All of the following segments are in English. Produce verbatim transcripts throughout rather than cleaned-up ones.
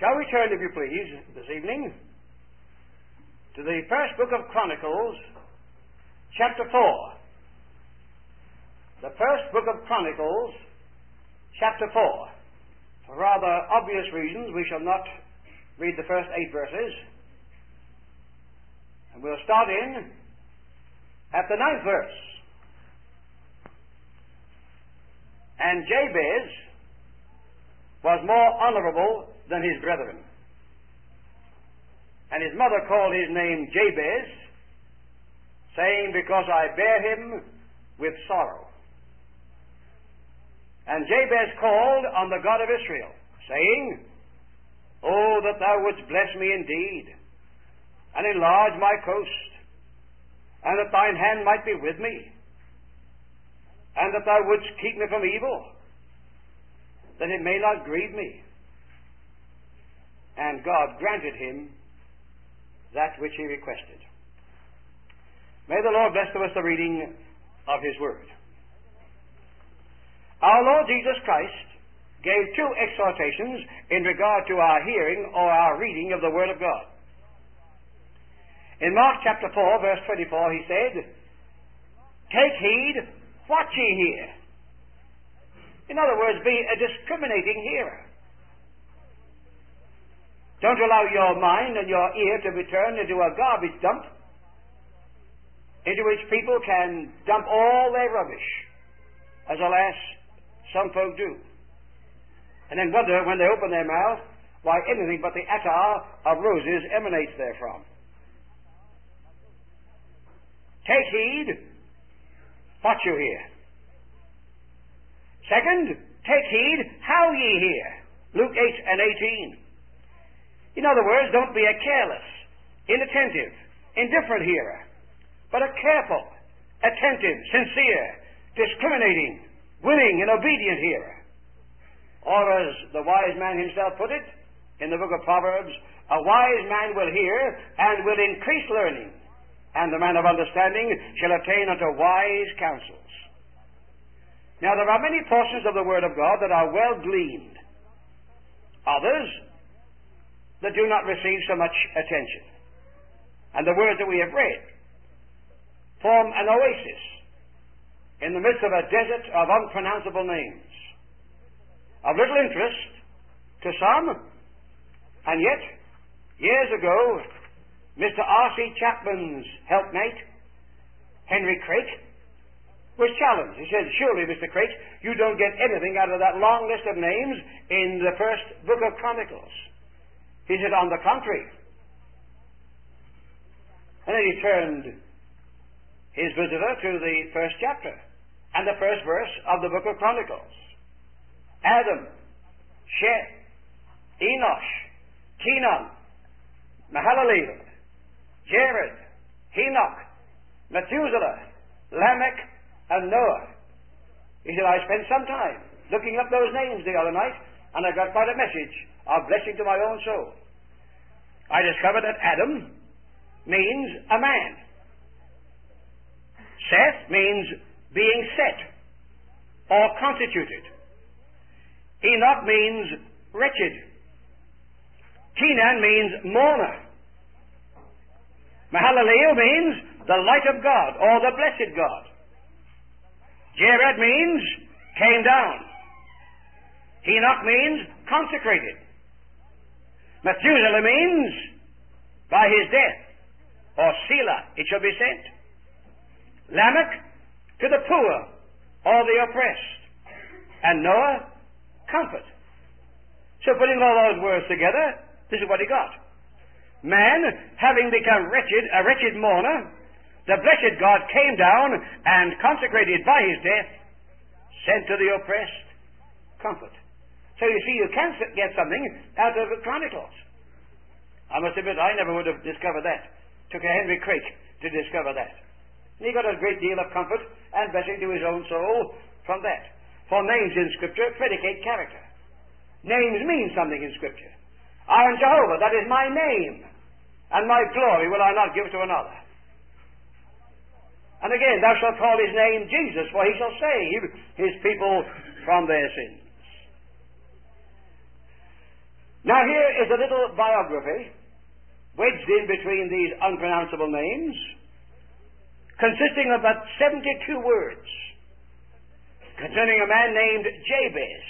Shall we turn, if you please, this evening to the first book of Chronicles, chapter four. The first book of Chronicles, chapter four. For rather obvious reasons, we shall not read the first eight verses. And we'll start in at the ninth verse. And Jabez was more honorable than his brethren. And his mother called his name Jabez, saying, Because I bear him with sorrow. And Jabez called on the God of Israel, saying, Oh, that thou wouldst bless me indeed, and enlarge my coast, and that thine hand might be with me, and that thou wouldst keep me from evil, that it may not grieve me. And God granted him that which he requested. May the Lord bless to us the reading of his word. Our Lord Jesus Christ gave two exhortations in regard to our hearing or our reading of the word of God. In Mark chapter four, verse twenty-four, he said, Take heed what ye hear. In other words, be a discriminating hearer. Don't allow your mind and your ear to be turned into a garbage dump into which people can dump all their rubbish, as alas, some folk do. And then wonder when they open their mouth why anything but the attar of roses emanates therefrom. Take heed what you hear. Second, take heed how ye hear. Luke eight and eighteen. In other words, don't be a careless, inattentive, indifferent hearer, but a careful, attentive, sincere, discriminating, willing, and obedient hearer. Or as the wise man himself put it in the book of Proverbs, a wise man will hear and will increase learning, and the man of understanding shall attain unto wise counsels. Now there are many portions of the Word of God that are well gleaned. Others that do not receive so much attention. And the words that we have read form an oasis in the midst of a desert of unpronounceable names, of little interest to some, and yet, years ago, Mister R C Chapman's helpmate, Henry Craik, was challenged. He said, Surely, Mister Craik, you don't get anything out of that long list of names in the first book of Chronicles. He said, On the contrary. And then he turned his visitor to the first chapter and the first verse of the book of Chronicles. Adam, Sheth, Enosh, Kenan, Mahalalel, Jared, Enoch, Methuselah, Lamech, and Noah. He said, I spent some time looking up those names the other night, and I got quite a message of blessing to my own soul. I discovered that Adam means a man. Seth means being set or constituted. Enoch means wretched. Kenan means mourner. Mahalalel means the light of God or the blessed God. Jared means came down. Enoch means consecrated. Methuselah means by his death, or Selah, it shall be sent. Lamech, to the poor or the oppressed. And Noah, comfort. So putting all those words together, this is what he got. Man, having become wretched, a wretched mourner, the blessed God came down and consecrated by his death, sent to the oppressed comfort. So you see, you can get something out of the Chronicles. I must admit, I never would have discovered that. Took a Henry Craik to discover that. And he got a great deal of comfort and blessing to his own soul from that. For names in Scripture predicate character. Names mean something in Scripture. I am Jehovah, that is my name, and my glory will I not give to another. And again, thou shalt call his name Jesus, for he shall save his people from their sins. Now here is a little biography wedged in between these unpronounceable names, consisting of about seventy-two words, concerning a man named Jabez.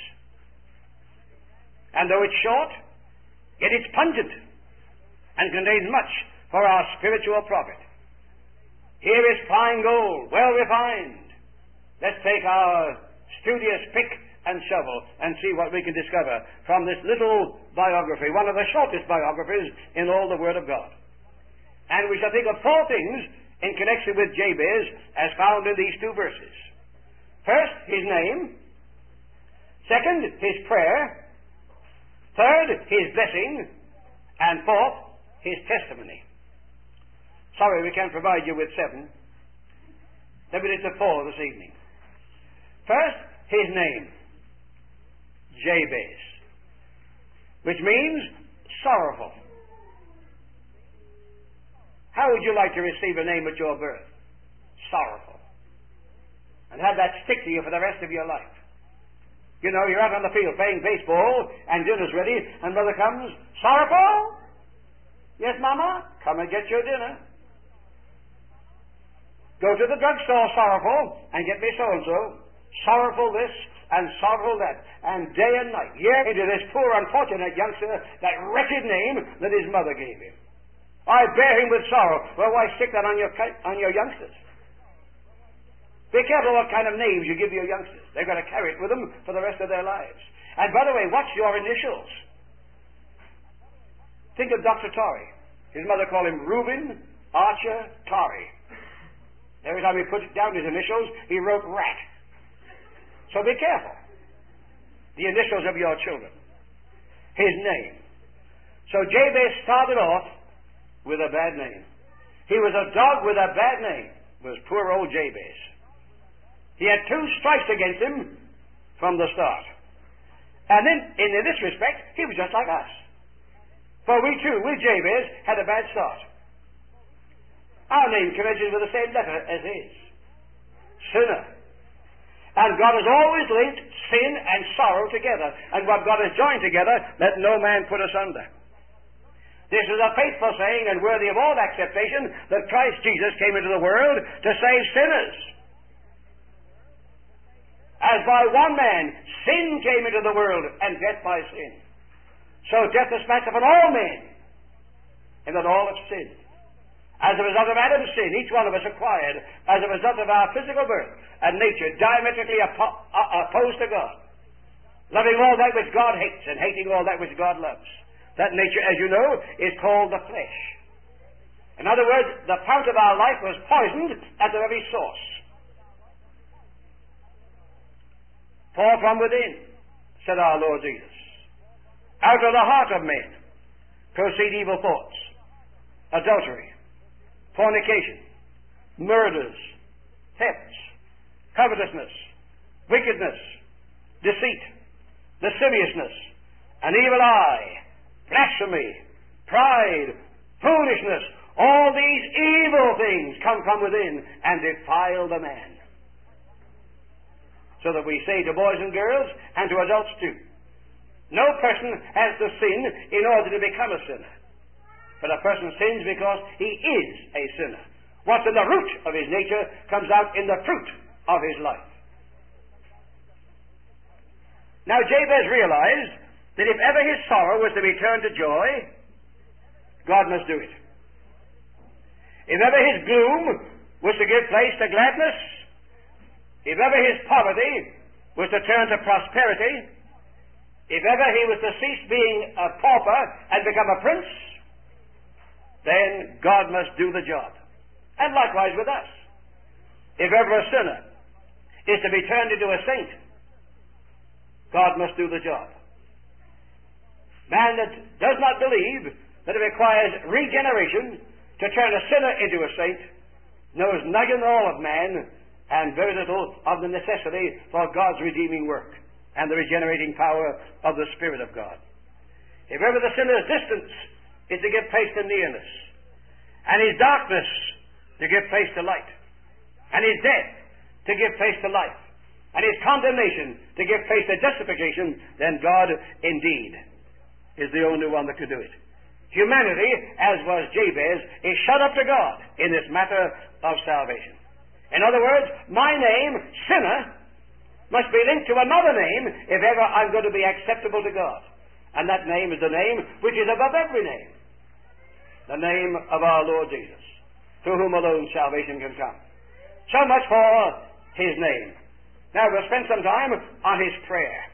And though it's short, yet it's pungent and contains much for our spiritual profit. Here is fine gold, well refined. Let's take our studious pick and shovel and see what we can discover from this little biography, one of the shortest biographies in all the Word of God. And we shall think of four things in connection with Jabez as found in these two verses. First, his name. Second, his prayer. Third, his blessing. And fourth, his testimony. Sorry we can't provide you with seven. Limited to four this evening. First, his name. Jabez. Which means sorrowful. How would you like to receive a name at your birth? Sorrowful. And have that stick to you for the rest of your life. You know, you're out on the field playing baseball, and dinner's ready, and mother comes, sorrowful? Yes, Mama? Come and get your dinner. Go to the drugstore, sorrowful, and get me so-and-so. Sorrowful this, and sorrowful that, and day and night. Yet into this poor unfortunate youngster, that wretched name that his mother gave him. I bear him with sorrow. Well, why stick that on your on your youngsters? Be careful what kind of names you give your youngsters. They're going to carry it with them for the rest of their lives. And by the way, watch your initials. Think of Doctor Torrey. His mother called him Reuben Archer Torrey. Every time he put down his initials, he wrote rat. So be careful. The initials of your children. His name. So Jabez started off with a bad name. He was a dog with a bad name. Was poor old Jabez. He had two strikes against him from the start. And then, in this respect, he was just like us. For we too, with Jabez, had a bad start. Our name commences with the same letter as his. Sinner. And God has always linked sin and sorrow together. And what God has joined together, let no man put asunder. This is a faithful saying and worthy of all acceptation that Christ Jesus came into the world to save sinners. As by one man, sin came into the world, and death by sin. So death is smashed upon all men, and that all have sinned. As a result of Adam's sin, each one of us acquired, as a result of our physical birth, a nature diametrically oppo- opposed to God, loving all that which God hates and hating all that which God loves. That nature, as you know, is called the flesh. In other words, the fount of our life was poisoned at the very source. For from within, said our Lord Jesus, out of the heart of men proceed evil thoughts, adultery, fornication, murders, thefts, covetousness, wickedness, deceit, lasciviousness, an evil eye, blasphemy, pride, foolishness. All these evil things come from within and defile the man. So that we say to boys and girls and to adults too, no person has to sin in order to become a sinner. But a person sins because he is a sinner. What's in the root of his nature comes out in the fruit of his life. Now Jabez realized that if ever his sorrow was to be turned to joy, God must do it. If ever his gloom was to give place to gladness, if ever his poverty was to turn to prosperity, if ever he was to cease being a pauper and become a prince, then God must do the job. And likewise with us. If ever a sinner is to be turned into a saint, God must do the job. Man that does not believe that it requires regeneration to turn a sinner into a saint knows nothing at all of man and very little of the necessity for God's redeeming work and the regenerating power of the Spirit of God. If ever the sinner's distance is to give place to nearness, and his darkness to give place to light, and his death to give place to life, and his condemnation to give place to justification, then God indeed is the only one that could do it. Humanity, as was Jabez, is shut up to God in this matter of salvation. In other words, my name, sinner, must be linked to another name if ever I'm going to be acceptable to God. And that name is the name which is above every name. The name of our Lord Jesus, through whom alone salvation can come. So much for his name. Now we'll spend some time on his prayer.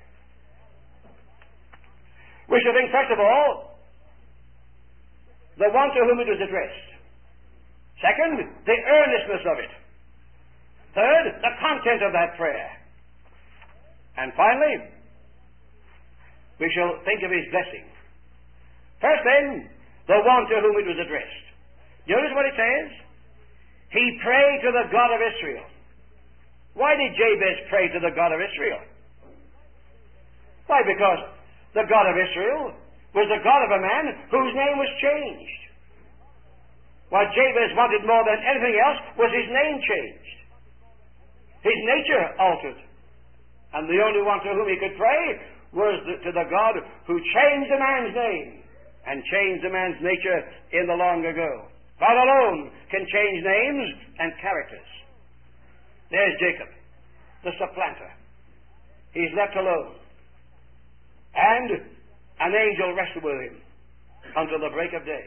We shall think, first of all, the one to whom it was addressed. Second, the earnestness of it. Third, the content of that prayer. And finally, we shall think of his blessing. First then, the one to whom it was addressed. Notice what it says. He prayed to the God of Israel. Why did Jabez pray to the God of Israel? Why, because the God of Israel was the God of a man whose name was changed. What Jabez wanted more than anything else was his name changed. His nature altered. And the only one to whom he could pray was the, to the God who changed a man's name and changed a man's nature in the long ago. God alone can change names and characters. There's Jacob, the supplanter. He's left alone. And an angel wrestled with him until the break of day.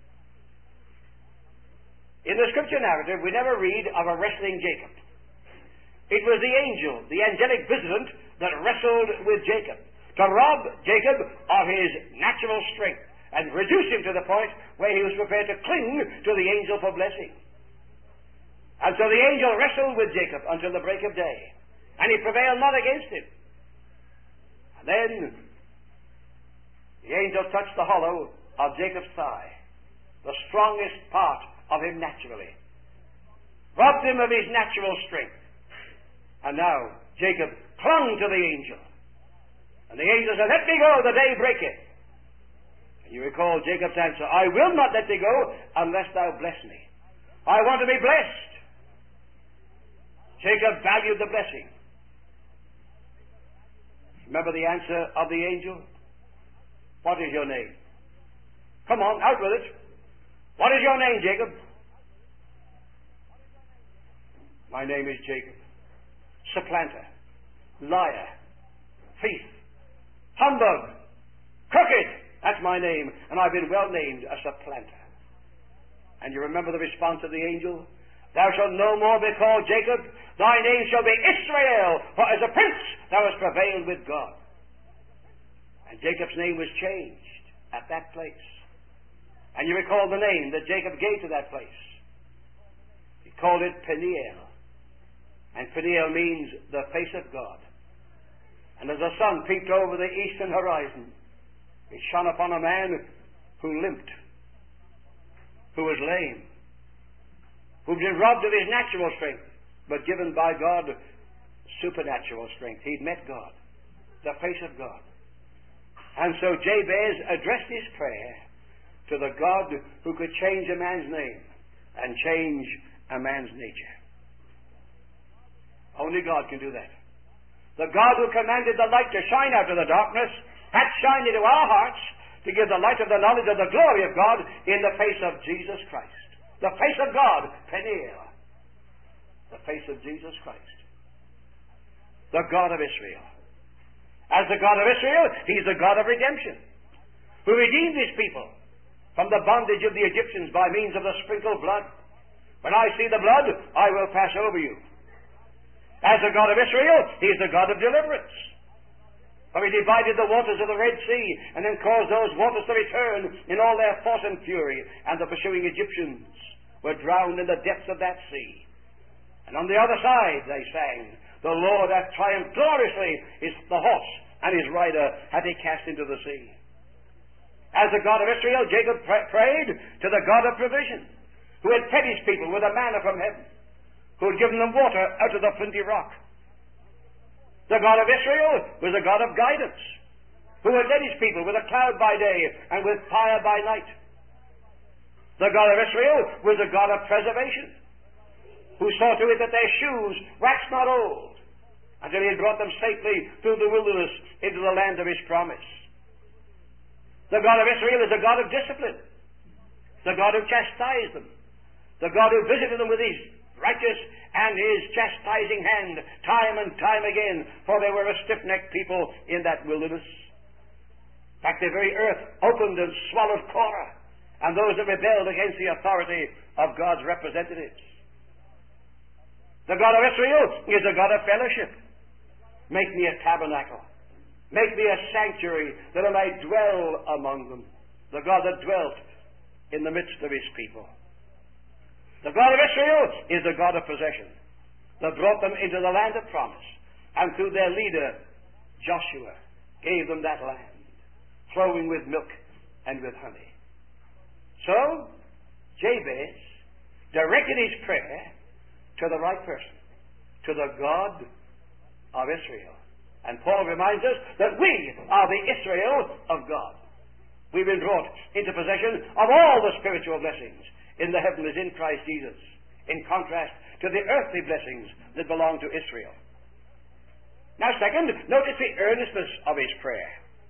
In the scripture narrative, we never read of a wrestling Jacob. It was the angel, the angelic visitant, that wrestled with Jacob to rob Jacob of his natural strength and reduce him to the point where he was prepared to cling to the angel for blessing. And so the angel wrestled with Jacob until the break of day, and he prevailed not against him. And then the angel touched the hollow of Jacob's thigh, the strongest part of him naturally, robbed him of his natural strength. And now Jacob clung to the angel. And the angel said, "Let me go, the day breaketh." And you recall Jacob's answer, "I will not let thee go unless thou bless me." I want to be blessed. Jacob valued the blessing. Remember the answer of the angel? "What is your name?" Come on, out with it. "What is your name, Jacob?" "My name is Jacob. Supplanter, liar, thief, humbug, crooked. That's my name, and I've been well named a supplanter." And you remember the response of the angel? "Thou shalt no more be called Jacob, thy name shall be Israel, for as a prince thou hast prevailed with God." And Jacob's name was changed at that place. And you recall the name that Jacob gave to that place. He called it Peniel. And Peniel means the face of God. And as the sun peeped over the eastern horizon, it shone upon a man who limped, who was lame, who'd been robbed of his natural strength, but given by God supernatural strength. He'd met God, the face of God. And so Jabez addressed his prayer to the God who could change a man's name and change a man's nature. Only God can do that. The God who commanded the light to shine out of the darkness hath shined into our hearts to give the light of the knowledge of the glory of God in the face of Jesus Christ. The face of God, Peniel. The face of Jesus Christ. The God of Israel. As the God of Israel, He's the God of redemption, who redeemed His people from the bondage of the Egyptians by means of the sprinkled blood. When I see the blood, I will pass over you. As the God of Israel, He is the God of deliverance. For He divided the waters of the Red Sea and then caused those waters to return in all their force and fury, and the pursuing Egyptians were drowned in the depths of that sea. And on the other side they sang, "The Lord hath triumphed gloriously, his, the horse and his rider hath He cast into the sea." As the God of Israel, Jacob pr- prayed to the God of provision, who had fed his people with a manna from heaven, who had given them water out of the flinty rock. The God of Israel was a God of guidance, who had led His people with a cloud by day and with fire by night. The God of Israel was a God of preservation, who saw to it that their shoes waxed not old, until He had brought them safely through the wilderness into the land of His promise. The God of Israel is a God of discipline, the God who chastised them, the God who visited them with his righteous and his chastising hand time and time again, for they were a stiff-necked people in that wilderness. In fact, the very earth opened and swallowed Korah and those that rebelled against the authority of God's representatives. The God of Israel is a God of fellowship. Make me a tabernacle. Make me a sanctuary that I might dwell among them. The God that dwelt in the midst of his people. The God of Israel is the God of possession, that brought them into the land of promise, and through their leader, Joshua, gave them that land, flowing with milk and with honey. So, Jabez directed his prayer to the right person, to the God of Israel. And Paul reminds us that we are the Israel of God. We've been brought into possession of all the spiritual blessings in the heavenlies in Christ Jesus, in contrast to the earthly blessings that belong to Israel. Now, second, notice the earnestness of his prayer.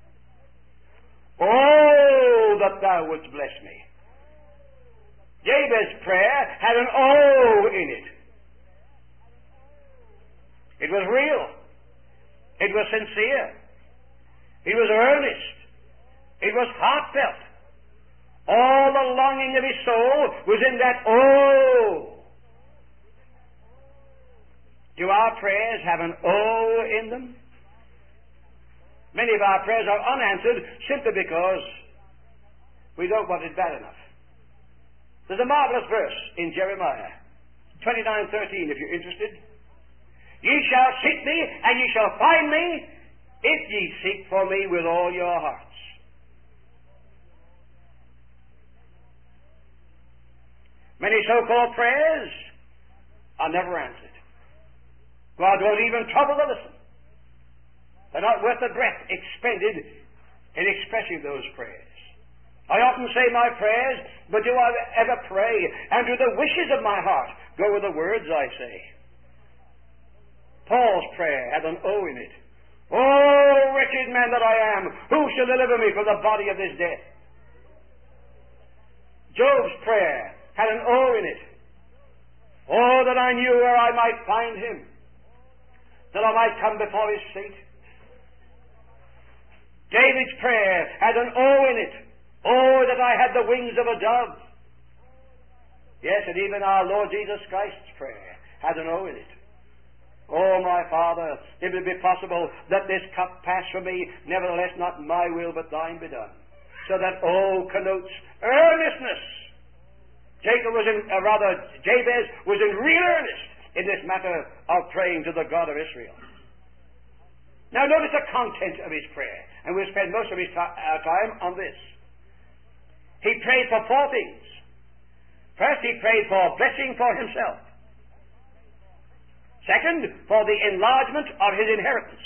Oh, that thou wouldst bless me. Jabez's prayer had an oh in it. It was real. It was sincere. It was earnest. It was heartfelt. All the longing of his soul was in that oh. Do our prayers have an oh in them? Many of our prayers are unanswered simply because we don't want it bad enough. There's a marvelous verse in Jeremiah twenty-nine thirteen, if you're interested. Ye shall seek me, and ye shall find me, if ye seek for me with all your hearts. Many so-called prayers are never answered. God won't even trouble to listen. They're not worth the breath expended in expressing those prayers. I often say my prayers, but do I ever pray? And do the wishes of my heart go with the words I say? Paul's prayer had an O in it. Oh, wretched man that I am, who shall deliver me from the body of this death? Job's prayer had an O in it. Oh, that I knew where I might find him, that I might come before his seat. David's prayer had an O in it. Oh, that I had the wings of a dove. Yes, and even our Lord Jesus Christ's prayer had an O in it. Oh, my Father, if it be possible that this cup pass from me, nevertheless not my will but thine be done. So that O connotes earnestness. Jacob was in, uh, rather, Jabez was in real earnest in this matter of praying to the God of Israel. Now notice the content of his prayer, and we'll spend most of his t- uh, time on this. He prayed for four things. First, he prayed for blessing for himself. Second, for the enlargement of his inheritance.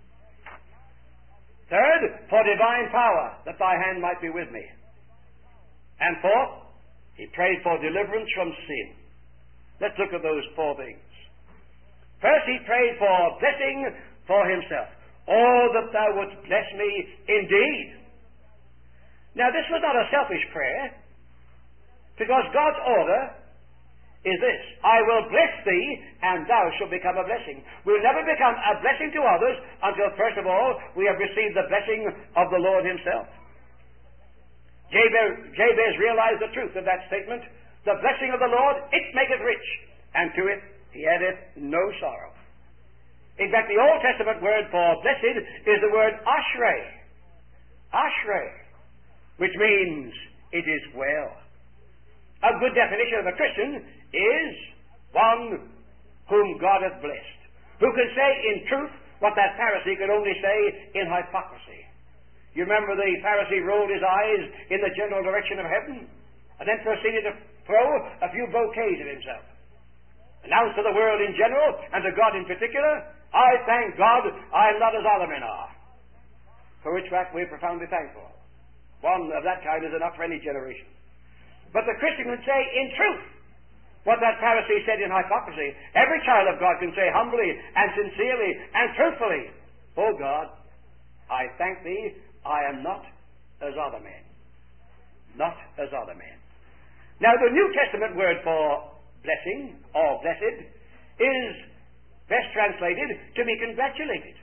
Third, for divine power, that thy hand might be with me. And fourth, he prayed for deliverance from sin. Let's look at those four things. First, he prayed for blessing for himself. Oh, that thou wouldst bless me indeed. Now, this was not a selfish prayer, because God's order is this: I will bless thee, and thou shalt become a blessing. We'll never become a blessing to others until, first of all, we have received the blessing of the Lord himself. Jabez, Jabez realized the truth of that statement. The blessing of the Lord, it maketh rich, and to it he addeth no sorrow. In fact, the Old Testament word for blessed is the word ashrei. Ashrei, which means it is well. A good definition of a Christian is one whom God hath blessed, who can say in truth what that Pharisee could only say in hypocrisy. You remember the Pharisee rolled his eyes in the general direction of heaven and then proceeded to throw a few bouquets at himself. Announce to the world in general and to God in particular, I thank God I am not as other men are. For which fact we are profoundly thankful. One of that kind is enough for any generation. But the Christian would say in truth what that Pharisee said in hypocrisy. Every child of God can say humbly and sincerely and truthfully, Oh God, I thank thee, I am not as other men. Not as other men. Now, the New Testament word for blessing, or blessed, is best translated to be congratulated.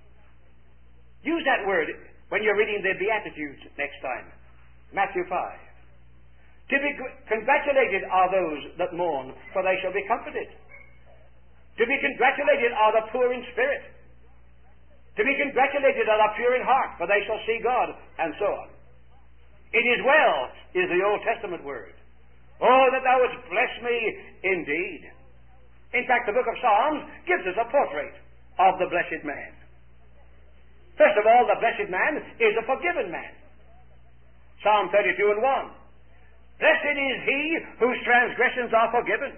Use that word when you're reading the Beatitudes next time. Matthew five. To be congratulated are those that mourn, for they shall be comforted. To be congratulated are the poor in spirit. To be congratulated are the pure in heart, for they shall see God, and so on. It is well, is the Old Testament word. Oh, that thou wouldst bless me indeed. In fact, the book of Psalms gives us a portrait of the blessed man. First of all, the blessed man is a forgiven man. Psalm thirty-two and one. Blessed is he whose transgressions are forgiven,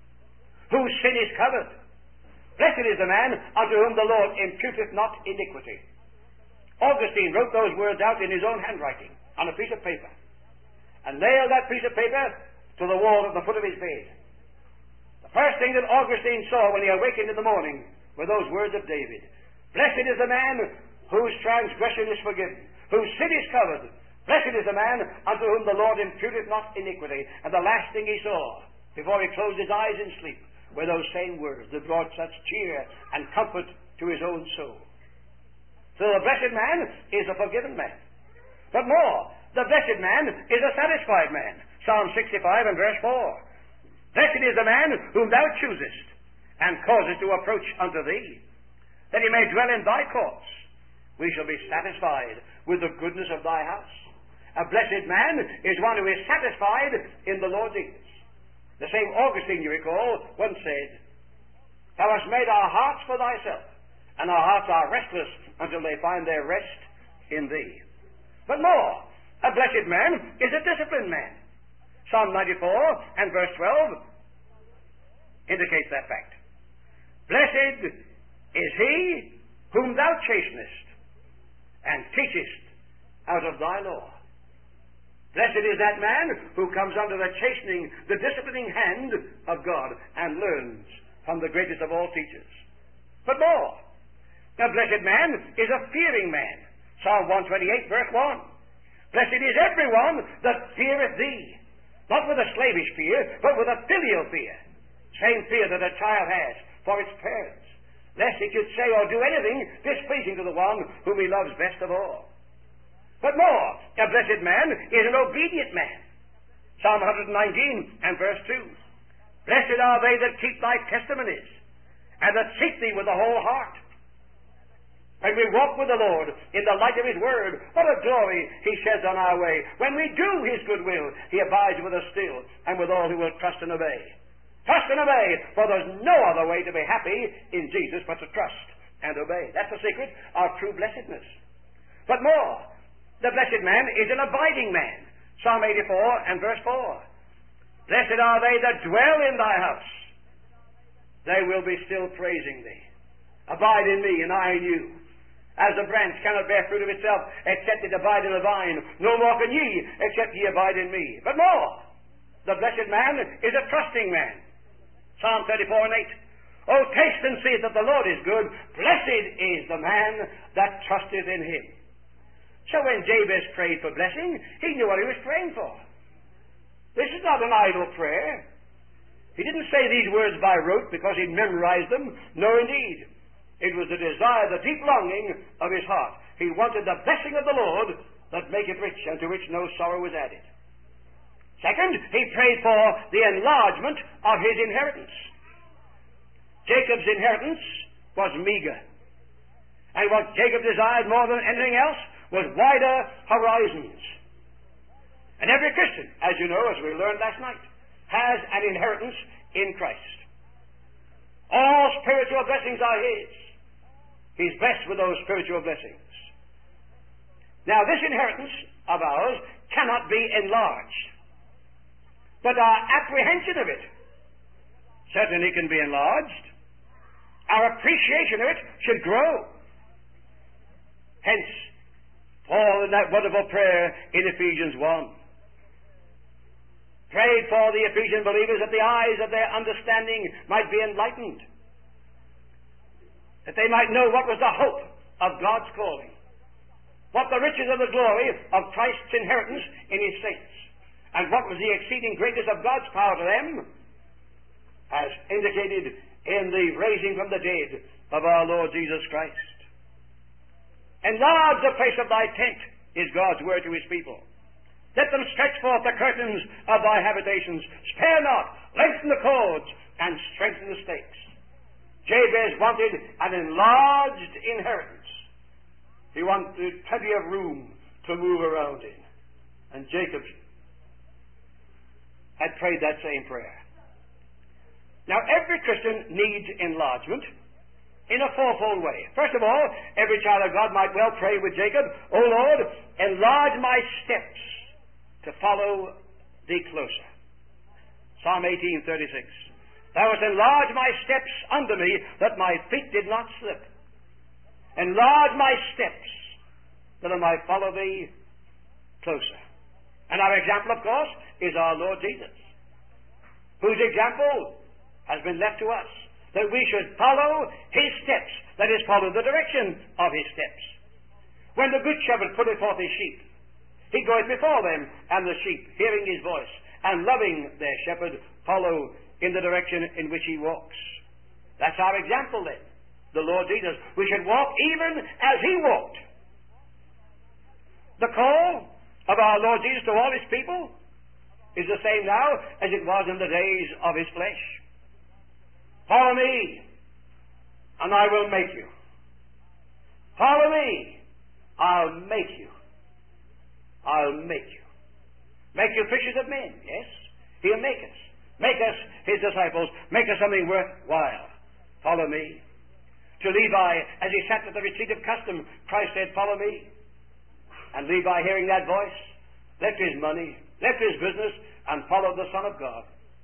whose sin is covered. Blessed is the man unto whom the Lord imputeth not iniquity. Augustine wrote those words out in his own handwriting on a piece of paper and nailed that piece of paper to the wall at the foot of his bed. The first thing that Augustine saw when he awakened in the morning were those words of David. Blessed is the man whose transgression is forgiven, whose sin is covered. Blessed is the man unto whom the Lord imputeth not iniquity. And the last thing he saw before he closed his eyes in sleep were those same words that brought such cheer and comfort to his own soul. So the blessed man is a forgiven man. But more, the blessed man is a satisfied man. Psalm sixty-five and verse four. Blessed is the man whom thou choosest, and causest to approach unto thee, that he may dwell in thy courts. We shall be satisfied with the goodness of thy house. A blessed man is one who is satisfied in the Lord's ease. The same Augustine, you recall, once said, Thou hast made our hearts for thyself, and our hearts are restless until they find their rest in thee. But more, a blessed man is a disciplined man. Psalm ninety-four and verse twelve indicates that fact. Blessed is he whom thou chastenest, and teachest out of thy law. Blessed is that man who comes under the chastening, the disciplining hand of God, and learns from the greatest of all teachers. But more, a blessed man is a fearing man. Psalm one twenty-eight, verse one. Blessed is everyone that feareth thee, not with a slavish fear, but with a filial fear. Same fear that a child has for its parents, lest he should say or do anything displeasing to the one whom he loves best of all. But more, a blessed man is an obedient man. Psalm one nineteen and verse two. Blessed are they that keep thy testimonies, and that seek thee with the whole heart. When we walk with the Lord in the light of his word, what a glory he sheds on our way. When we do his good will, he abides with us still, and with all who will trust and obey. Trust and obey, for there's no other way to be happy in Jesus but to trust and obey. That's the secret of true blessedness. But more, the blessed man is an abiding man. Psalm eighty-four and verse four. Blessed are they that dwell in thy house. They will be still praising thee. Abide in me, and I in you. As the branch cannot bear fruit of itself, except it abide in the vine, no more can ye, except ye abide in me. But more, the blessed man is a trusting man. Psalm thirty-four and eight. Oh, taste and see that the Lord is good. Blessed is the man that trusteth in him. So when Jabez prayed for blessing, he knew what he was praying for. This is not an idle prayer. He didn't say these words by rote because he'd memorized them. No, indeed. It was the desire, the deep longing of his heart. He wanted the blessing of the Lord that maketh rich, and to which no sorrow was added. Second, he prayed for the enlargement of his inheritance. Jacob's inheritance was meager. And what Jacob desired more than anything else was wider horizons. And every Christian, as you know, as we learned last night, has an inheritance in Christ. All spiritual blessings are his. He's blessed with those spiritual blessings. Now, this inheritance of ours cannot be enlarged, but our apprehension of it certainly can be enlarged. Our appreciation of it should grow. Hence, Paul in that wonderful prayer in Ephesians one prayed for the Ephesian believers that the eyes of their understanding might be enlightened, that they might know what was the hope of God's calling, what the riches of the glory of Christ's inheritance in his saints, and what was the exceeding greatness of God's power to them, as indicated in the raising from the dead of our Lord Jesus Christ. Enlarge the place of thy tent, is God's word to his people. Let them stretch forth the curtains of thy habitations. Spare not, lengthen the cords, and strengthen the stakes. Jabez wanted an enlarged inheritance. He wanted plenty of room to move around in. And Jacob had prayed that same prayer. Now, every Christian needs enlargement in a fourfold way. First of all, every child of God might well pray with Jacob, O Lord, enlarge my steps to follow thee closer. Psalm eighteen thirty-six. Thou hast enlarged my steps under me, that my feet did not slip. Enlarge my steps, that I might follow thee closer. And our example, of course, is our Lord Jesus, whose example has been left to us, that we should follow his steps, that is, follow the direction of his steps. When the good shepherd putteth forth his sheep, he goeth before them, and the sheep, hearing his voice, and loving their shepherd, follow in the direction in which he walks. That's our example then, the Lord Jesus. We should walk even as he walked. The call of our Lord Jesus to all his people is the same now as it was in the days of his flesh. Follow me, and I will make you. Follow me, I'll make you. I'll make you. Make you fishers of men, yes? He'll make us. Make us his disciples. Make us something worthwhile. Follow me. To Levi, as he sat at the retreat of custom, Christ said, follow me. And Levi, hearing that voice, left his money, left his business, and followed the Son of God.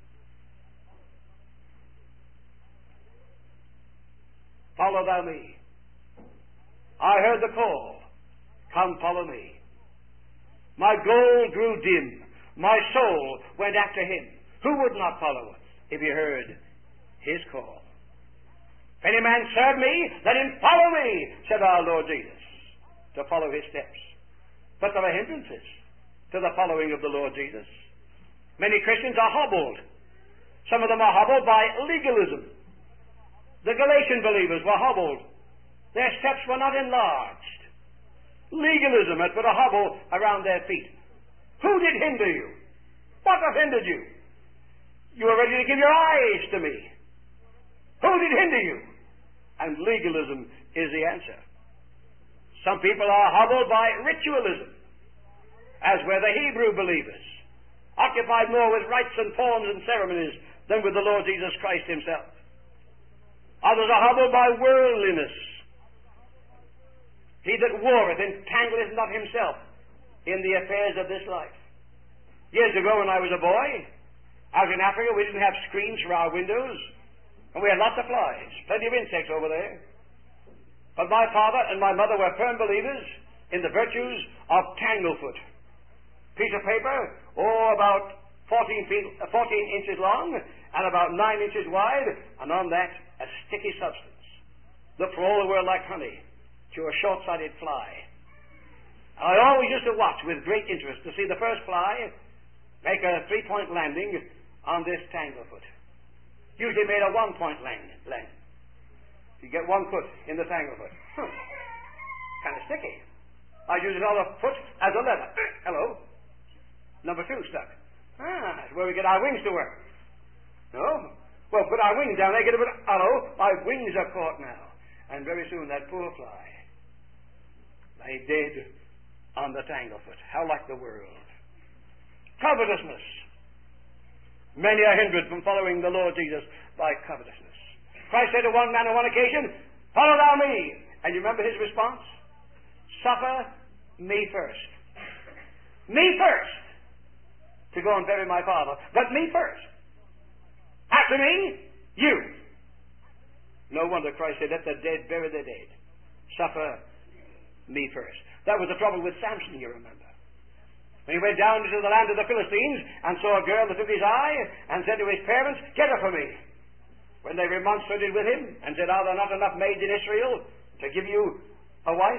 Follow thou me. I heard the call. Come follow me. My gold grew dim. My soul went after him. Who would not follow if he heard his call? If any man serve me, let him follow me, said our Lord Jesus, to follow his steps. But there are hindrances to the following of the Lord Jesus. Many Christians are hobbled. Some of them are hobbled by legalism. The Galatian believers were hobbled. Their steps were not enlarged. Legalism had put a hobble around their feet. Who did hinder you? What offended you? You were ready to give your eyes to me. Who did hinder you? And legalism is the answer. Some people are hobbled by ritualism, as were the Hebrew believers, occupied more with rites and forms and ceremonies than with the Lord Jesus Christ himself. Others are hobbled by worldliness. He that warreth entangleth not himself in the affairs of this life. Years ago when I was a boy, out in Africa, we didn't have screens for our windows, and we had lots of flies, plenty of insects over there. But my father and my mother were firm believers in the virtues of tanglefoot. Piece of paper, oh, about fourteen feet, uh, fourteen inches long, and about nine inches wide, and on that a sticky substance, looked for all the world like honey, to a short-sighted fly. I always used to watch with great interest to see the first fly make a three-point landing on this tanglefoot. Usually made a one-point landing. landing. You get one foot in the tanglefoot. Huh. Kind of sticky. I use another foot as a lever. Hello. Number two stuck. Ah, that's where we get our wings to work. No? Well, put our wings down there, get a bit of, hello, my wings are caught now. And very soon that poor fly lay dead on the tanglefoot. How like the world. Covetousness. Many are hindered from following the Lord Jesus by covetousness. Christ said to one man on one occasion, follow thou me. And you remember his response? Suffer me first. Me first. To go and bury my father. But me first. After me, you. No wonder Christ said, let the dead bury their dead. Suffer me first. That was the trouble with Samson, you remember. When he went down into the land of the Philistines and saw a girl that took his eye and said to his parents, get her for me. When they remonstrated with him and said, are there not enough maids in Israel to give you a wife?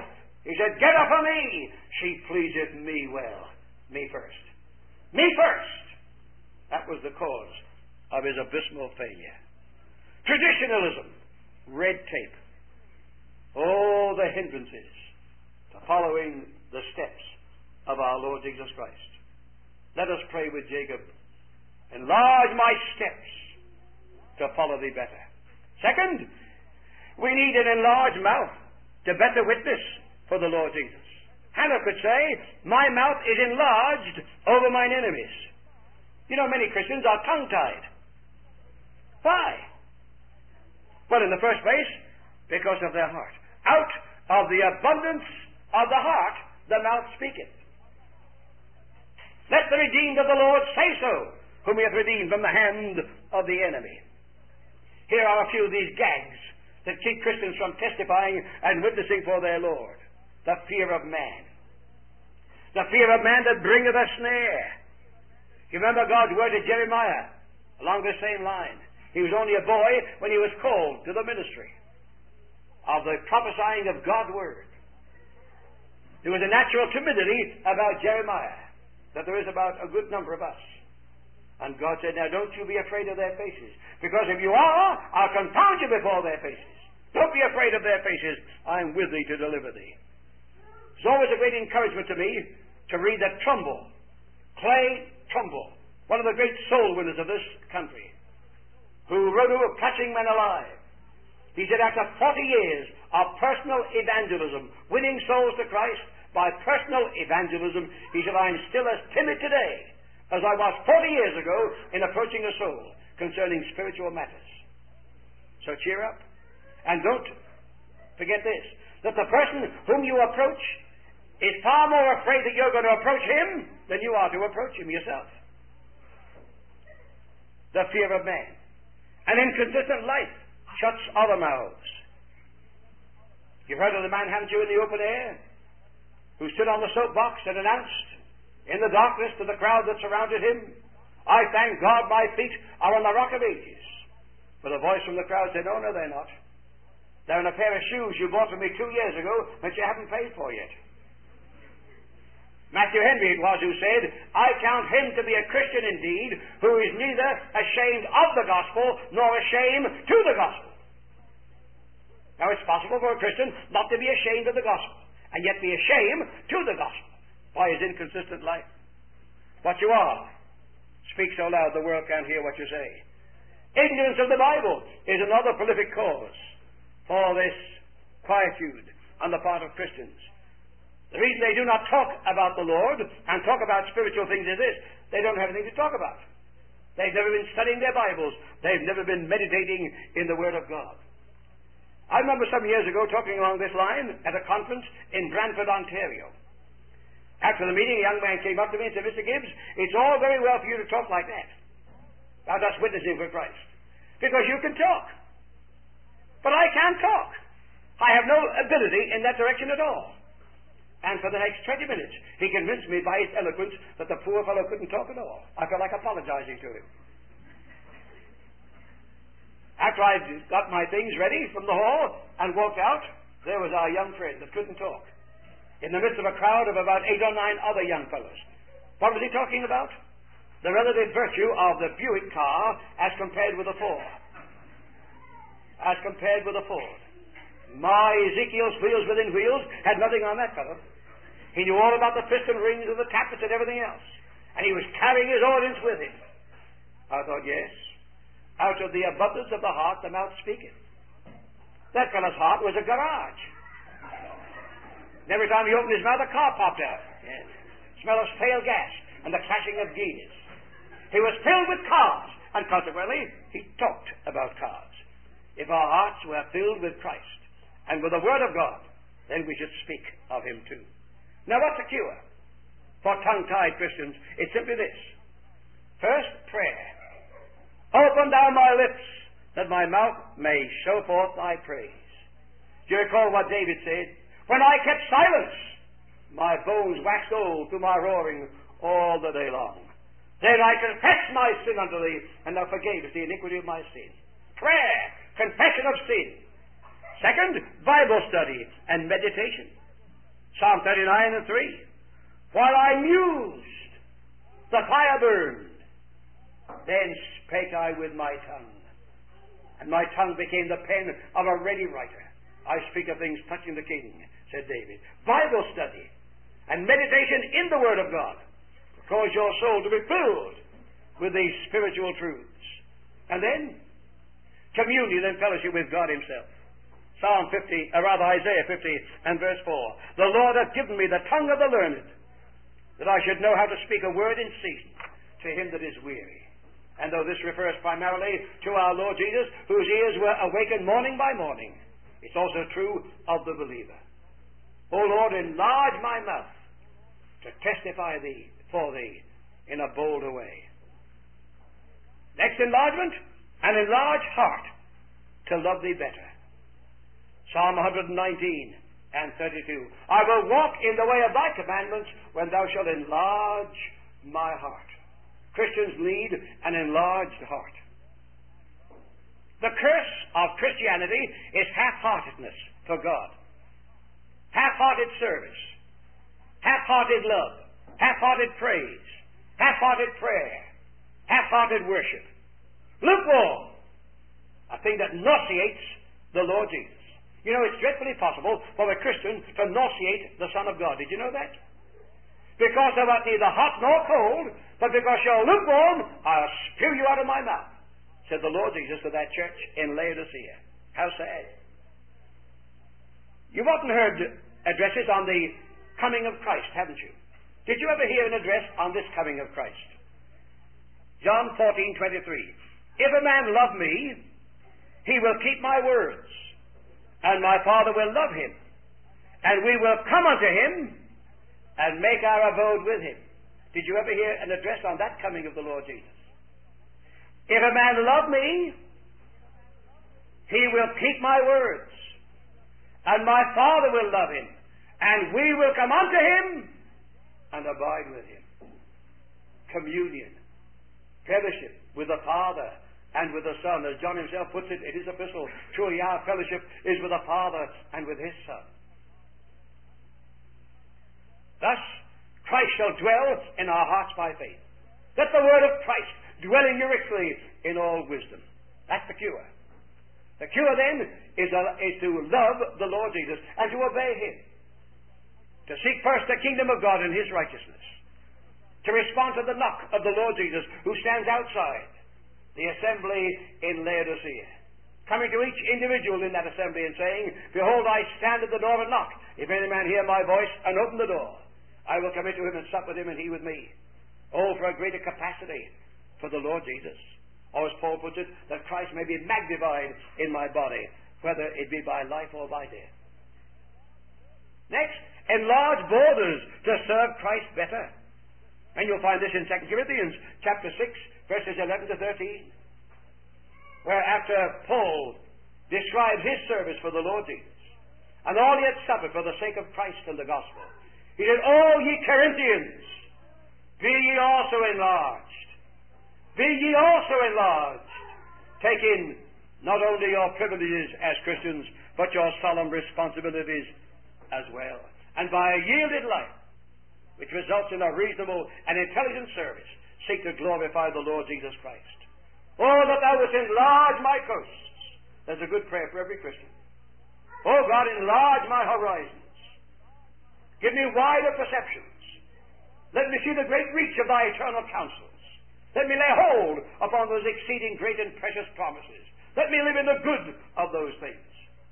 He said, get her for me. She pleaseth me well. Me first. Me first. That was the cause of his abysmal failure. Traditionalism. Red tape. All the hindrances to following the steps of our Lord Jesus Christ. Let us pray with Jacob. Enlarge my steps to follow thee better. Second, we need an enlarged mouth to better witness for the Lord Jesus. Hannah could say, my mouth is enlarged over mine enemies. You know, many Christians are tongue-tied. Why? Well, in the first place, because of their heart. Out of the abundance of the heart, the mouth speaketh. Let the redeemed of the Lord say so, whom he hath redeemed from the hand of the enemy. Here are a few of these gags that keep Christians from testifying and witnessing for their Lord. The fear of man. The fear of man that bringeth a snare. You remember God's word to Jeremiah along the same line. He was only a boy when he was called to the ministry of the prophesying of God's word. There was a natural timidity about Jeremiah that there is about a good number of us. And God said, now don't you be afraid of their faces, because if you are, I'll confound you before their faces. Don't be afraid of their faces. I'm with thee to deliver thee. It's always a great encouragement to me to read that Trumbull, Clay Trumbull, one of the great soul winners of this country, who wrote over Catching Men Alive. He said after forty years of personal evangelism, winning souls to Christ by personal evangelism, he said, I'm still as timid today as I was forty years ago in approaching a soul concerning spiritual matters. So cheer up. And don't forget this, that the person whom you approach is far more afraid that you're going to approach him than you are to approach him yourself. The fear of man. An inconsistent life shuts other mouths. You've heard of the man, haven't you, in the open air, who stood on the soapbox and announced in the darkness to the crowd that surrounded him, I thank God my feet are on the rock of ages. But a voice from the crowd said, oh, no, they're not. They're in a pair of shoes you bought for me two years ago that you haven't paid for yet. Matthew Henry it was who said, I count him to be a Christian indeed, who is neither ashamed of the gospel nor ashamed to the gospel. Now it's possible for a Christian not to be ashamed of the gospel, and yet be ashamed to the gospel by his inconsistent life. What you are, speak so loud the world can't hear what you say. Ignorance of the Bible is another prolific cause for this quietude on the part of Christians. The reason they do not talk about the Lord and talk about spiritual things is this: they don't have anything to talk about. They've never been studying their Bibles. They've never been meditating in the Word of God. I remember some years ago talking along this line at a conference in Brantford, Ontario. After the meeting, a young man came up to me and said, Mister Gibbs, it's all very well for you to talk like that about us witnessing for Christ, because you can talk. But I can't talk. I have no ability in that direction at all. And for the next twenty minutes, he convinced me by his eloquence that the poor fellow couldn't talk at all. I felt like apologizing to him. After I'd got my things ready from the hall and walked out, there was our young friend that couldn't talk, in the midst of a crowd of about eight or nine other young fellows. What was he talking about? The relative virtue of the Buick car as compared with the Ford. As compared with the Ford. My Ezekiel's wheels within wheels had nothing on that fellow. He knew all about the piston rings and the tappets and everything else. And he was carrying his audience with him. I thought, yes, out of the abundance of the heart the mouth speaketh. That fellow's heart was a garage. And every time he opened his mouth, a car popped out. Yes. Smell of stale gas and the clashing of gears. He was filled with cars, and consequently, he talked about cars. If our hearts were filled with Christ and with the Word of God, then we should speak of Him too. Now, what's the cure for tongue-tied Christians? It's simply this. First, prayer. Open thou my lips, that my mouth may show forth thy praise. Do you recall what David said? When I kept silence, my bones waxed old through my roaring all the day long. Then I confessed my sin unto thee, and thou forgavest the iniquity of my sin. Prayer, confession of sin. Second, Bible study and meditation. Psalm thirty-nine and three. While I mused, the fire burned. Then spake I with my tongue, and my tongue became the pen of a ready writer. I speak of things touching the king, said David. Bible study and meditation in the Word of God will cause your soul to be filled with these spiritual truths. And then, communion and fellowship with God Himself. Psalm fifty, or rather Isaiah fifty and verse four. The Lord hath given me the tongue of the learned, that I should know how to speak a word in season to him that is weary. And though this refers primarily to our Lord Jesus, whose ears were awakened morning by morning, it's also true of the believer. O Lord, enlarge my mouth to testify thee for thee in a bolder way. Next enlargement, an enlarged heart to love thee better. Psalm one nineteen and thirty-two. I will walk in the way of thy commandments when thou shalt enlarge my heart. Christians need an enlarged heart. The curse of Christianity is half-heartedness for God. Half-hearted service. Half-hearted love. Half-hearted praise. Half-hearted prayer. Half-hearted worship. Lukewarm. A thing that nauseates the Lord Jesus. You know, it's dreadfully possible for a Christian to nauseate the Son of God. Did you know that? Because thou art neither hot nor cold, but because you're lukewarm, I'll spew you out of my mouth, said the Lord Jesus to that church in Laodicea. How sad. You've often heard addresses on the coming of Christ, haven't you? Did you ever hear an address on this coming of Christ? John fourteen twenty-three. If a man love me, he will keep my words, and my Father will love him, and we will come unto him and make our abode with him. Did you ever hear an address on that coming of the Lord Jesus? If a man love me, he will keep my words, and my Father will love him, and we will come unto him and abide with him. Communion, fellowship with the Father and with the Son. As John himself puts it in his epistle, truly our fellowship is with the Father and with his Son. Thus, Christ shall dwell in our hearts by faith. Let the word of Christ dwell in you richly in all wisdom. That's the cure. The cure then is, a, is to love the Lord Jesus and to obey him. To seek first the kingdom of God and his righteousness. To respond to the knock of the Lord Jesus, who stands outside the assembly in Laodicea, coming to each individual in that assembly and saying, Behold, I stand at the door and knock. If any man hear my voice and open the door, I will come into him and sup with him and he with me. Oh, for a greater capacity for the Lord Jesus. Or as Paul puts it, that Christ may be magnified in my body, whether it be by life or by death. Next, enlarge borders to serve Christ better. And you'll find this in Second Corinthians chapter six, verses eleven to thirteen, where after Paul describes his service for the Lord Jesus and all he had suffered for the sake of Christ and the gospel, he said, O ye Corinthians, be ye also enlarged. Be ye also enlarged. Taking not only your privileges as Christians, but your solemn responsibilities as well. And by a yielded life, which results in a reasonable and intelligent service, seek to glorify the Lord Jesus Christ. Oh, that thou wouldst enlarge my coasts. That's a good prayer for every Christian. Oh, God, enlarge my horizons. Give me wider perceptions. Let me see the great reach of thy eternal counsels. Let me lay hold upon those exceeding great and precious promises. Let me live in the good of those things.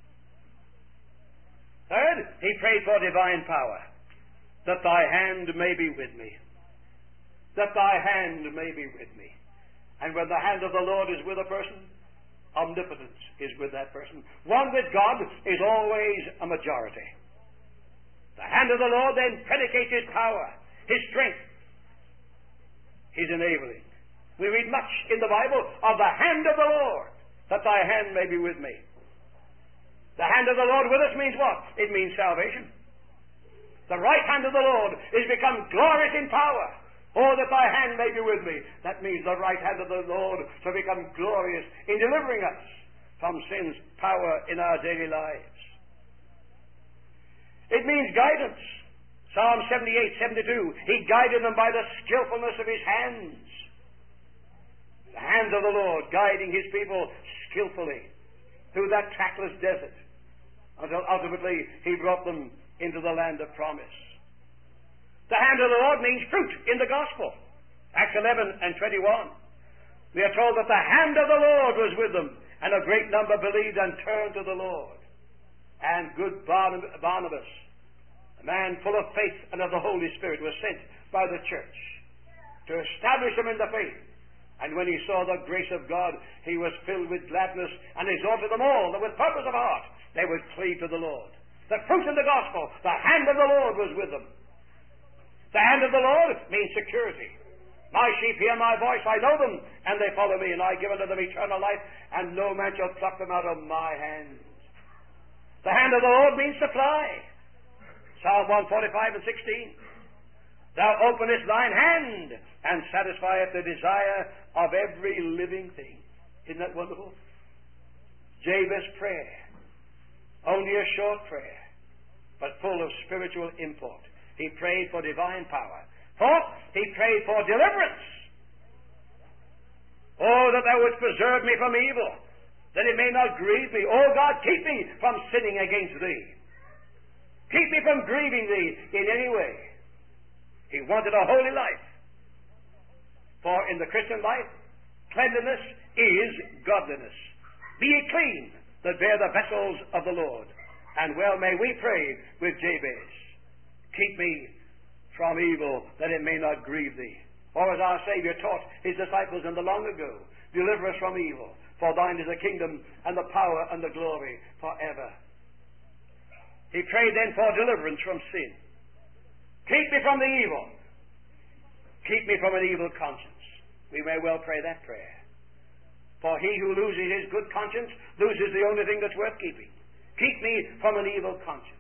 Third, he prayed for divine power, that thy hand may be with me. That thy hand may be with me. And when the hand of the Lord is with a person, omnipotence is with that person. One with God is always a majority. The hand of the Lord then predicates his power, his strength, his enabling. We read much in the Bible of the hand of the Lord, that thy hand may be with me. The hand of the Lord with us means what? It means salvation. The right hand of the Lord is become glorious in power. Oh, that thy hand may be with me. That means the right hand of the Lord shall become glorious in delivering us from sin's power in our daily lives. It means guidance. Psalm seventy-eight, seventy-two. He guided them by the skillfulness of his hands. The hands of the Lord guiding his people skillfully through that trackless desert until ultimately he brought them into the land of promise. The hand of the Lord means fruit in the gospel. Acts eleven and twenty-one. We are told that the hand of the Lord was with them, and a great number believed and turned to the Lord. And good Barnabas, a man full of faith and of the Holy Spirit, was sent by the church to establish them in the faith. And when he saw the grace of God, he was filled with gladness and exhorted them all that with purpose of heart they would cleave to the Lord. The fruit in the gospel, the hand of the Lord was with them. The hand of the Lord means security. My sheep hear my voice, I know them, and they follow me, and I give unto them eternal life, and no man shall pluck them out of my hands. The hand of the Lord means supply. Psalm one forty-five and sixteen. Thou openest thine hand, and satisfieth the desire of every living thing. Isn't that wonderful? Jabez's prayer. Only a short prayer, but full of spiritual import. He prayed for divine power. Fourth, he prayed for deliverance. Oh, that thou wouldst preserve me from evil, that it may not grieve me. Oh, God, keep me from sinning against thee. Keep me from grieving thee in any way. He wanted a holy life. For in the Christian life, cleanliness is godliness. Be ye clean that bear the vessels of the Lord. And well may we pray with Jabez. Keep me from evil, that it may not grieve thee. Or as our Savior taught his disciples in the long ago, deliver us from evil, for thine is the kingdom and the power and the glory forever. He prayed then for deliverance from sin. Keep me from the evil. Keep me from an evil conscience. We may well pray that prayer. For he who loses his good conscience loses the only thing that's worth keeping. Keep me from an evil conscience.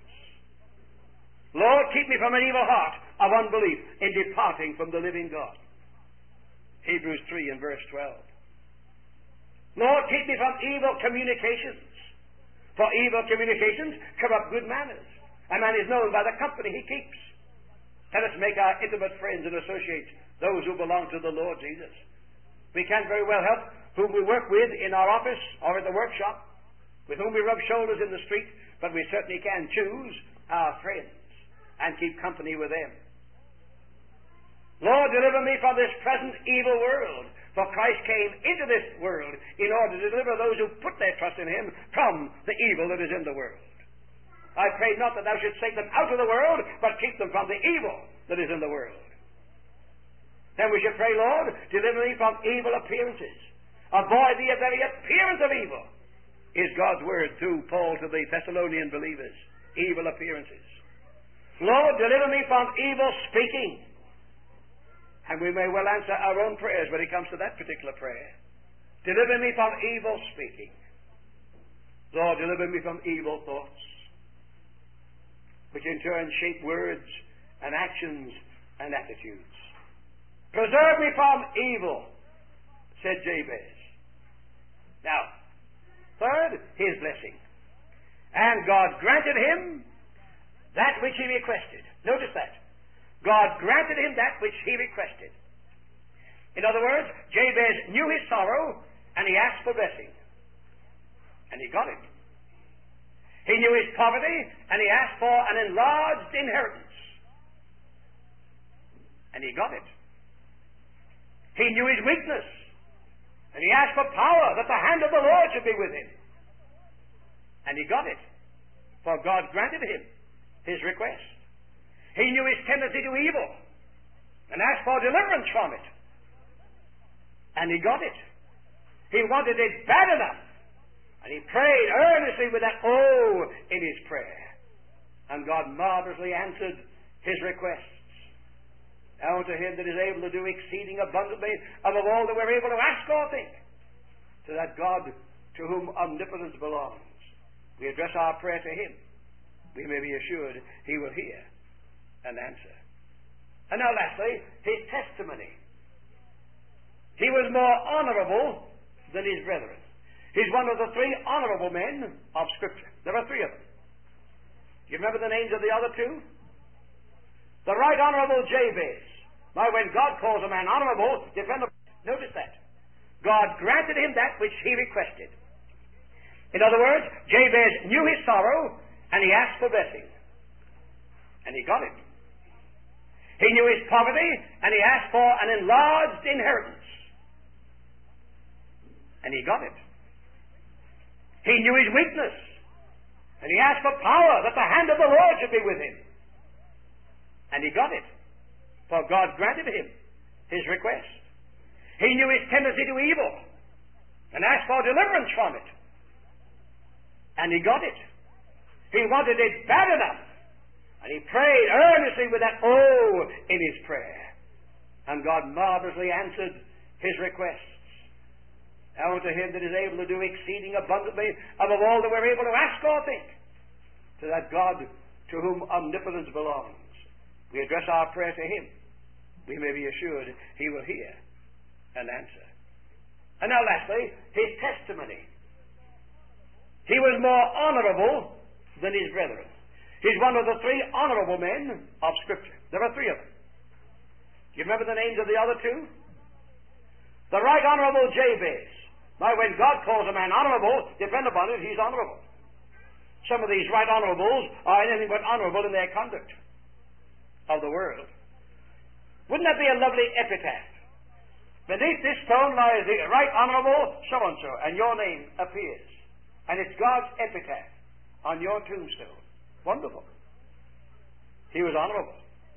Lord, keep me from an evil heart of unbelief in departing from the living God. Hebrews three and verse twelve. Lord, keep me from evil communications. For evil communications corrupt good manners. A man is known by the company he keeps. Let us make our intimate friends and associates those who belong to the Lord Jesus. We can't very well help whom we work with in our office or at the workshop, with whom we rub shoulders in the street, but we certainly can choose our friends and keep company with them. Lord, deliver me from this present evil world, for Christ came into this world in order to deliver those who put their trust in him from the evil that is in the world. I pray not that thou shouldst take them out of the world, but keep them from the evil that is in the world. Then we should pray, Lord, deliver me from evil appearances. Avoid the very appearance of evil, is God's word through Paul to the Thessalonian believers. Evil appearances. Lord, deliver me from evil speaking. And we may well answer our own prayers when it comes to that particular prayer. Deliver me from evil speaking. Lord, deliver me from evil thoughts, which in turn shape words and actions and attitudes. Preserve me from evil, said Jabez. Now, third, his blessing. And God granted him that which he requested. Notice that. God granted him that which he requested. In other words, Jabez knew his sorrow, and he asked for blessing. And he got it. He knew his poverty, and he asked for an enlarged inheritance. And he got it. He knew his weakness, and he asked for power, that the hand of the Lord should be with him. And he got it. For God granted him his request. He knew his tendency to evil, and asked for deliverance from it. And he got it. He wanted it bad enough. And he prayed earnestly with that oh in his prayer. And God marvelously answered his requests. Now unto him that is able to do exceeding abundantly above all that we're able to ask or think, to that God to whom omnipotence belongs, we address our prayer to him. We may be assured he will hear and answer. And now lastly, his testimony. He was more honorable than his brethren. He's one of the three honorable men of Scripture. There are three of them. You remember the names of the other two? The Right Honorable Jabez. Now, when God calls a man honorable, defend the... Notice that. God granted him that which he requested. In other words, Jabez knew his sorrow, and he asked for blessing. And he got it. He knew his poverty, and he asked for an enlarged inheritance. And he got it. He knew his weakness, and he asked for power, that the hand of the Lord should be with him. And he got it. For God granted him his request. He knew his tendency to evil, and asked for deliverance from it. And he got it. He wanted it bad enough. And he prayed earnestly with that oh in his prayer. And God marvelously answered his requests. Now unto him that is able to do exceeding abundantly above all that we're able to ask or think, to that God to whom omnipotence belongs, we address our prayer to him. We may be assured he will hear and answer. And now lastly, his testimony. He was more honorable than his brethren. He's one of the three honorable men of Scripture. There are three of them. Do you remember the names of the other two? The Right Honorable Jabez. Now, when God calls a man honorable, depend upon it, he's honorable. Some of these right honorables are anything but honorable in their conduct of the world. Wouldn't that be a lovely epitaph? Beneath this stone lies the Right Honorable so-and-so, and your name appears. And it's God's epitaph on your tombstone. Wonderful. He was honorable.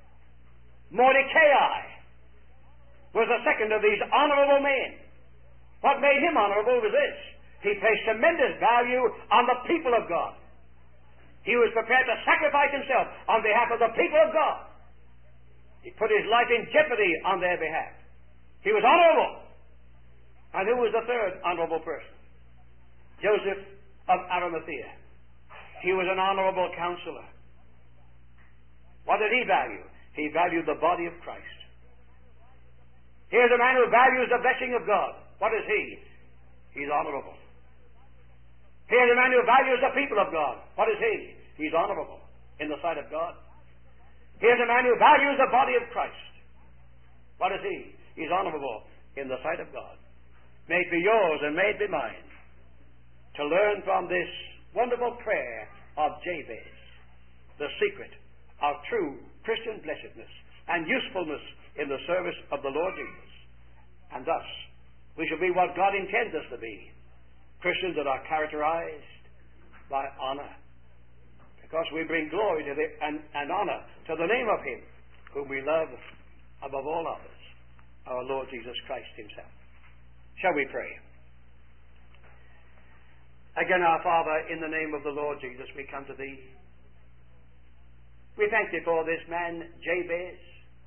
Mordecai was the second of these honorable men. What made him honorable was this. He placed tremendous value on the people of God. He was prepared to sacrifice himself on behalf of the people of God. He put his life in jeopardy on their behalf. He was honorable. And who was the third honorable person? Joseph of Arimathea. He was an honorable counselor. What did he value? He valued the body of Christ. Here's a man who values the blessing of God. What is he? He's honorable. Here's a man who values the people of God. What is he? He's honorable in the sight of God. Here's a man who values the body of Christ. What is he? He's honorable in the sight of God. May it be yours and may it be mine to learn from this wonderful prayer of Jabez the secret of true Christian blessedness and usefulness in the service of the Lord Jesus. And thus, we shall be what God intends us to be, Christians that are characterized by honor, because we bring glory to the, and, and honor to the name of him whom we love above all others, our Lord Jesus Christ himself. Shall we pray? Again, our Father, in the name of the Lord Jesus, we come to thee. We thank thee for this man, Jabez,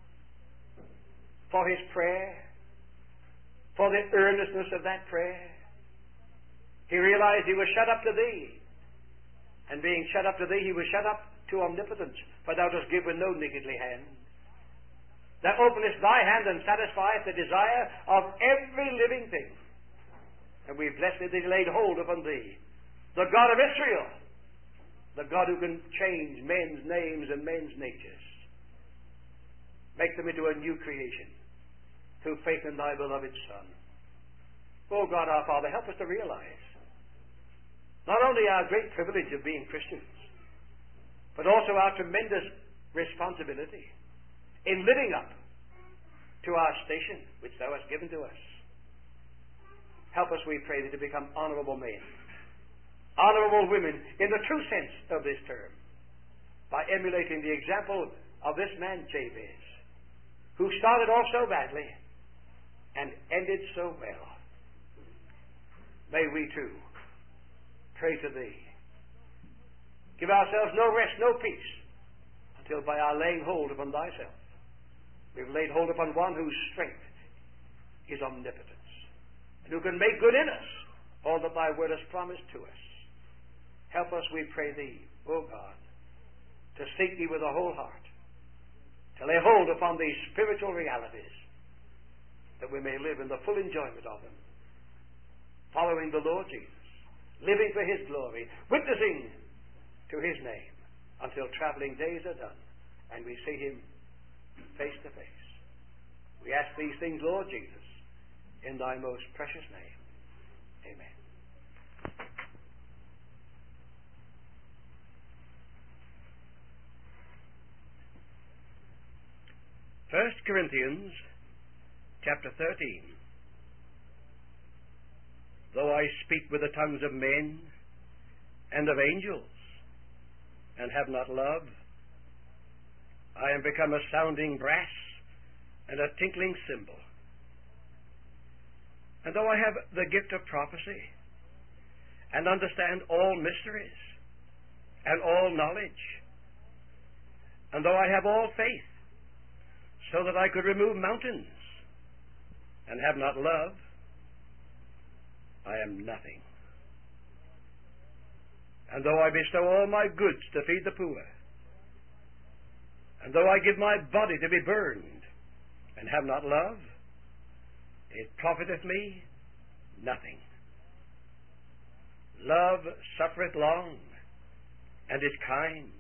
for his prayer, for the earnestness of that prayer. He realized he was shut up to thee. And being shut up to thee, he was shut up to omnipotence, for thou dost give with no niggardly hand. Thou openest thy hand and satisfiest the desire of every living thing. And we bless thee that he laid hold upon thee, the God of Israel, the God who can change men's names and men's natures, make them into a new creation through faith in thy beloved Son. Oh God, our Father, help us to realize not only our great privilege of being Christians, but also our tremendous responsibility in living up to our station which thou hast given to us. Help us, we pray, to become honorable men, honorable women in the true sense of this term, by emulating the example of this man Jabez, who started off so badly and ended so well. May we too pray to thee. Give ourselves no rest, no peace, until by our laying hold upon thyself, we've laid hold upon one whose strength is omnipotence, and who can make good in us all that thy word has promised to us. Help us, we pray thee, O God, to seek thee with a whole heart, to lay hold upon these spiritual realities, that we may live in the full enjoyment of them, following the Lord Jesus, living for his glory, witnessing to his name, until traveling days are done and we see him face to face. We ask these things, Lord Jesus, in thy most precious name. Amen. First Corinthians chapter thirteen. Though I speak with the tongues of men and of angels, and have not love, I am become a sounding brass and a tinkling cymbal. And though I have the gift of prophecy, and understand all mysteries, and all knowledge, and though I have all faith, so that I could remove mountains, and have not love, I am nothing. And though I bestow all my goods to feed the poor, and though I give my body to be burned, and have not love, it profiteth me nothing. Love suffereth long, and is kind.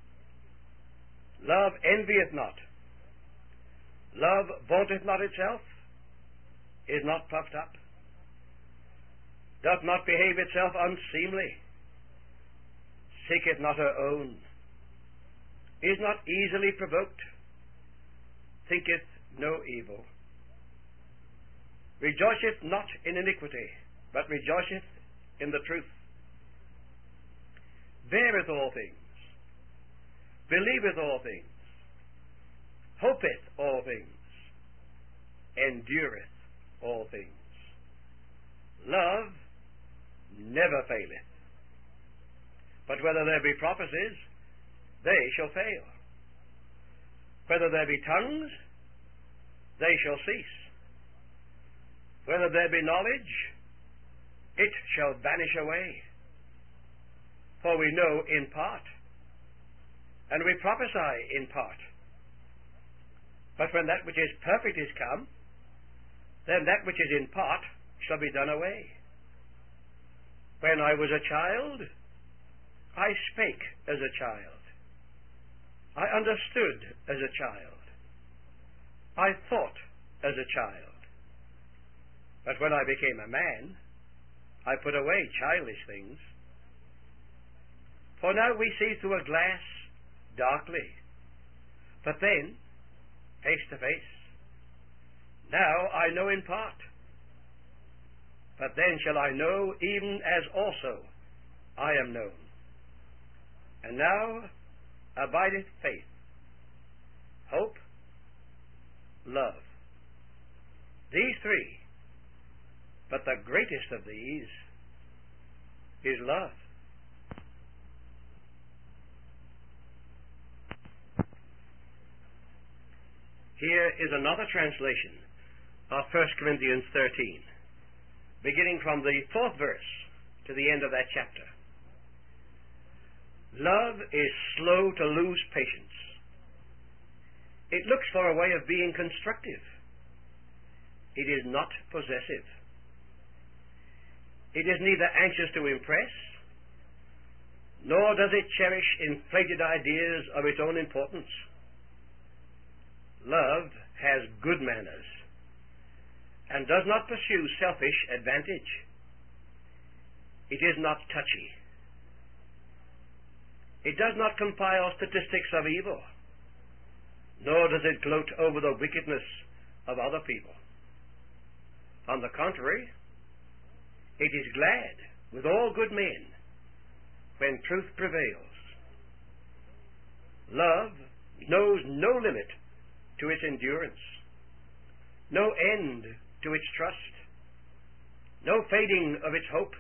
Love envieth not. Love vaunteth not itself, is not puffed up, doth not behave itself unseemly, seeketh not her own, is not easily provoked, thinketh no evil, rejoiceth not in iniquity, but rejoiceth in the truth, beareth all things, believeth all things, hopeth all things, endureth all things. Love never faileth. But whether there be prophecies, they shall fail. Whether there be tongues, they shall cease. Whether there be knowledge, it shall vanish away. For we know in part, and we prophesy in part. But when that which is perfect is come, then that which is in part shall be done away. When I was a child, I spake as a child. I understood as a child. I thought as a child. But when I became a man, I put away childish things. For now we see through a glass darkly, but then face to face. Now I know in part, but then shall I know even as also I am known. And now abideth faith, hope, love. These three, but the greatest of these is love. Here is another translation of First Corinthians thirteen, beginning from the fourth verse to the end of that chapter. Love is slow to lose patience. It looks for a way of being constructive. It is not possessive. It is neither anxious to impress, nor does it cherish inflated ideas of its own importance. Love has good manners and does not pursue selfish advantage. It is not touchy. It does not compile statistics of evil, nor does it gloat over the wickedness of other people. On the contrary, it is glad with all good men when truth prevails. Love knows no limit to its endurance, no end to its trust, no fading of its hope.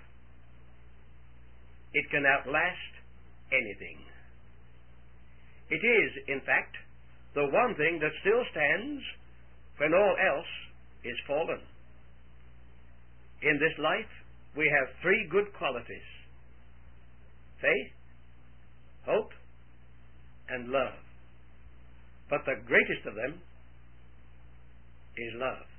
It can outlast anything. It is, in fact, the one thing that still stands when all else is fallen. In this life, we have three good qualities: faith, hope, and love. But the greatest of them is love.